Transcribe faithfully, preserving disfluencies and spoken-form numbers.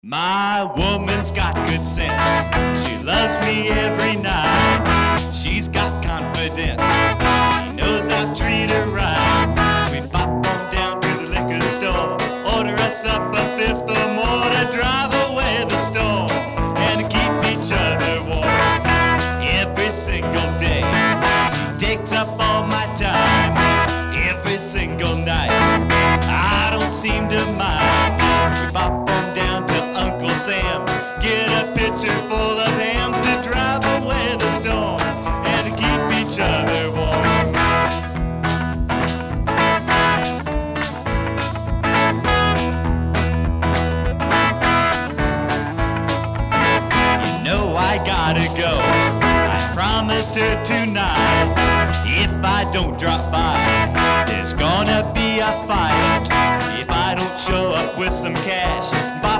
My woman's got good sense. She loves me every night. She's got confidence. She knows I'll treat her right. We pop on down to the liquor store, order us up a fifth or more to drive away the storm and to keep each other warm. Every single day, she takes up all my time. Every single night, I don't seem to mind. We pop on down to Uncle Sam's, get a pitcher full of hams to drive away the storm and to keep each other warm. You know I gotta go, I promised her tonight. If I don't drop by, there's gonna be a fight. If I don't show up with some cash,